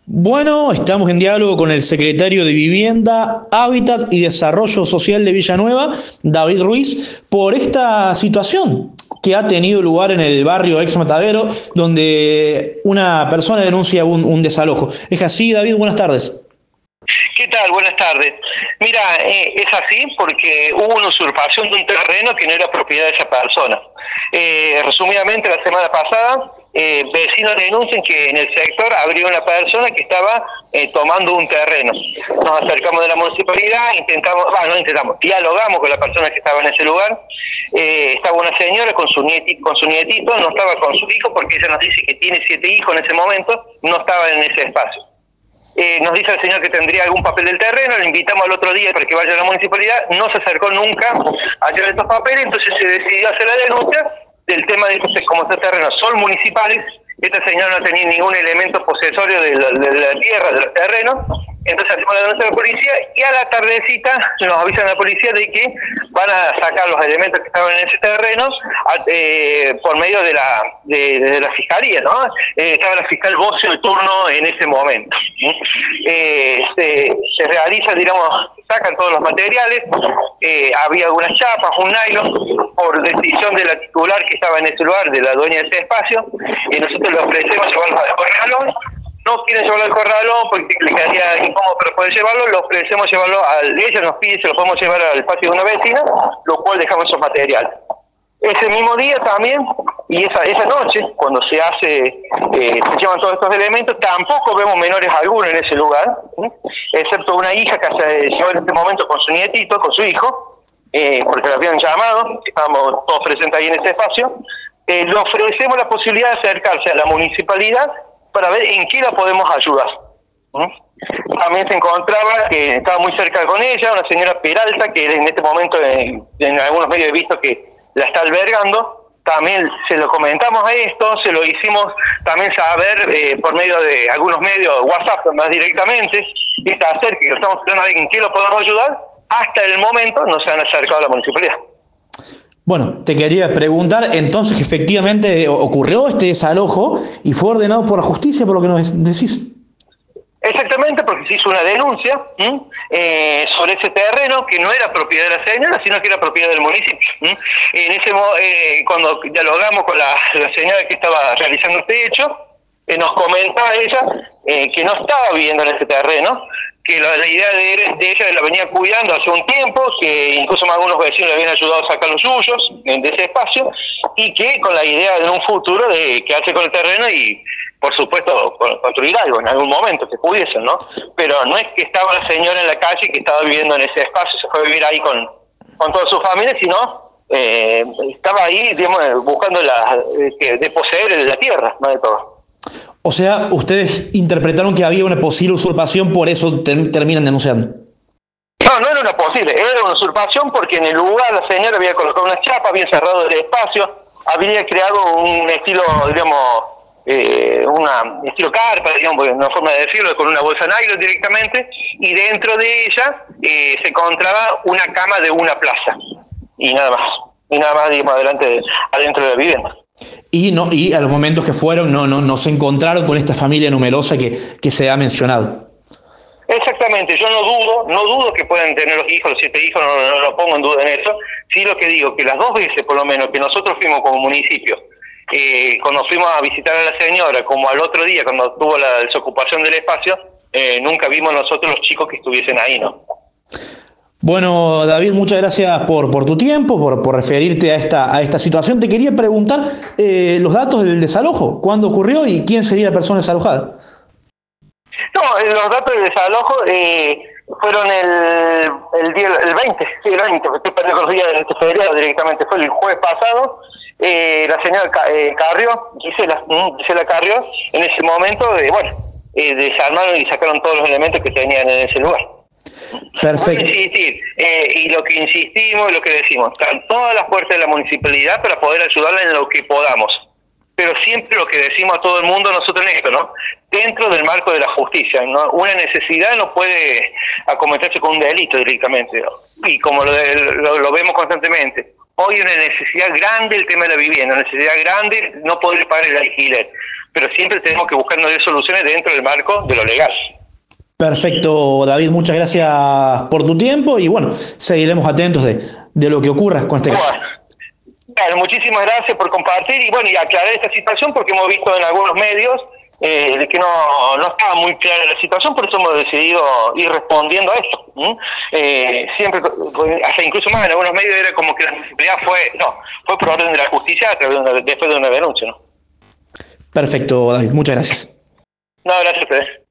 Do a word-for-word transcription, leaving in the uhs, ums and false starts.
Bueno, estamos en diálogo con el secretario de Vivienda, Hábitat y Desarrollo Social de Villanueva, David Ruiz, por esta situación que ha tenido lugar en el barrio Ex Matadero, donde una persona denuncia un, un desalojo. ¿Es así, David? Buenas tardes. ¿Qué tal? Buenas tardes. Mira, eh, es así porque hubo una usurpación de un terreno que no era propiedad de esa persona. Eh, resumidamente, la semana pasada, eh, vecinos denuncian que en el sector habría una persona que estaba eh, tomando un terreno. Nos acercamos de la municipalidad, intentamos, bueno, no intentamos, dialogamos con la persona que estaba en ese lugar. Eh, estaba una señora con su, nieti, con su nietito, no estaba con su hijo porque ella nos dice que tiene siete hijos en ese momento, no estaba en ese espacio. Eh, nos dice el señor que tendría algún papel del terreno, le invitamos al otro día para que vaya a la municipalidad, no se acercó nunca a llevar estos papeles, entonces se decidió hacer la denuncia del tema de que como estos terrenos son municipales, esta señora no tenía ningún elemento posesorio de la, de la tierra, de los terrenos, entonces hacemos la denuncia a la policía y a la tardecita nos avisan a la policía de que van a sacar los elementos que estaban en ese terreno a, eh, por medio de la de, de la fiscalía, ¿no? Eh, estaba la fiscal Bocio de turno en ese momento. Eh, se, se realiza, digamos, sacan todos los materiales, eh, había algunas chapas, un nylon, por decisión de la titular que estaba en ese lugar, de la dueña de ese espacio, y nosotros le ofrecemos llevarlo al corralón. No quieren llevarlo al corralón porque le quedaría incómodo, pero poder llevarlo, le ofrecemos llevarlo al, ella nos pide si lo podemos llevar al patio de una vecina, lo cual dejamos esos materiales. Ese mismo día también, y esa esa noche, cuando se hace, eh, se llevan todos estos elementos, tampoco vemos menores algunos en ese lugar, ¿sí? Excepto una hija que se llevó en este momento con su nietito, con su hijo, eh, porque la habían llamado, estábamos todos presentes ahí en ese espacio. Eh, le ofrecemos la posibilidad de acercarse a la municipalidad para ver en qué la podemos ayudar. ¿Mm? También se encontraba que estaba muy cerca con ella, una señora Peralta, que en este momento en, en algunos medios he visto que la está albergando. También se lo comentamos a esto, se lo hicimos también saber eh, por medio de algunos medios, WhatsApp más directamente, y está cerca, que estamos tratando de ver en qué lo podemos ayudar. Hasta el momento no se han acercado a la municipalidad. Bueno, te quería preguntar entonces que efectivamente ocurrió este desalojo y fue ordenado por la justicia, por lo que nos decís. Exactamente, porque se hizo una denuncia eh, sobre ese terreno que no era propiedad de la señora, sino que era propiedad del municipio. ¿m? En ese eh, cuando dialogamos con la, la señora que estaba realizando este hecho, eh, nos comentaba ella eh, que no estaba viviendo en ese terreno, que la, la idea de, de ella la venía cuidando hace un tiempo, que incluso más algunos vecinos le habían ayudado a sacar los suyos de ese espacio, y que con la idea de un futuro de quedarse con el terreno y, por supuesto, construir algo en algún momento, que pudiesen, ¿no? Pero no es que estaba la señora en la calle, que estaba viviendo en ese espacio, se fue a vivir ahí con, con toda su familia, sino eh, estaba ahí, digamos, buscando la, eh, de poseer la tierra, más de todo. O sea, ustedes interpretaron que había una posible usurpación, por eso ter terminan denunciando. No, no era una posible, era una usurpación porque en el lugar la señora había colocado unas chapas, había cerrado el espacio, había creado un estilo, digamos, eh, una estilo carpa, digamos, una forma de decirlo, con una bolsa nylon directamente, y dentro de ella eh, se encontraba una cama de una plaza, y nada más, y nada más, digamos, adelante, adentro de la vivienda. Y no y a los momentos que fueron no no no se encontraron con esta familia numerosa que, que se ha mencionado. Exactamente, yo no dudo, no dudo que puedan tener los hijos, los siete hijos, no, no, no lo pongo en duda en eso. Sí, lo que digo, que las dos veces por lo menos que nosotros fuimos como municipio, eh, cuando fuimos a visitar a la señora, como al otro día cuando tuvo la desocupación del espacio, eh, nunca vimos nosotros los chicos que estuviesen ahí, ¿no? Bueno, David, muchas gracias por, por tu tiempo, por, por referirte a esta, a esta situación. Te quería preguntar eh, los datos del desalojo, cuándo ocurrió y quién sería la persona desalojada. No, los datos del desalojo eh, fueron el, el, día, el veinte, sí, el veinte, estoy perdiendo los días de este feriado directamente, fue el jueves pasado. Eh, la señora eh, Carrió, Gisela, Gisela Carrió, en ese momento, eh, bueno, eh, desarmaron y sacaron todos los elementos que tenían en ese lugar. Perfecto. Insistir, eh, y lo que insistimos, lo que decimos, están todas las puertas de la municipalidad para poder ayudarla en lo que podamos. Pero siempre lo que decimos a todo el mundo, nosotros en esto, ¿no? Dentro del marco de la justicia, ¿no? Una necesidad no puede acometerse con un delito directamente, ¿no? Y como lo, lo, lo vemos constantemente, hoy hay una necesidad grande el tema de la vivienda, una necesidad grande no poder pagar el alquiler. pero siempre tenemos que buscar soluciones dentro del marco de lo legal. Perfecto, David, muchas gracias por tu tiempo y bueno, seguiremos atentos de, de lo que ocurra con este caso. Bueno, bueno, muchísimas gracias por compartir y bueno, y aclarar esta situación porque hemos visto en algunos medios eh, de que no, no estaba muy clara la situación, por eso hemos decidido ir respondiendo a esto. ¿Mm? Eh, siempre, hasta incluso más en algunos medios era como que la municipalidad fue, no, fue por orden de la justicia a través de una, después de una denuncia, ¿no? Perfecto, David, muchas gracias. No, gracias a ustedes.